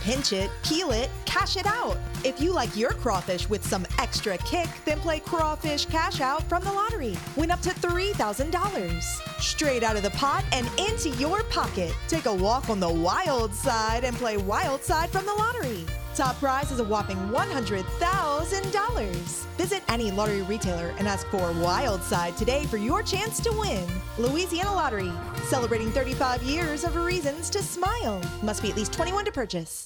Pinch it, peel it, cash it out. If you like your crawfish with some extra kick, then play Crawfish Cash Out from the lottery. Win up to $3,000. Straight out of the pot and into your pocket. Take a walk on the wild side and play Wild Side from the lottery. Top prize is a whopping $100,000. Visit any lottery retailer and ask for Wild Side today for your chance to win. Louisiana Lottery, celebrating 35 years of reasons to smile. Must be at least 21 to purchase.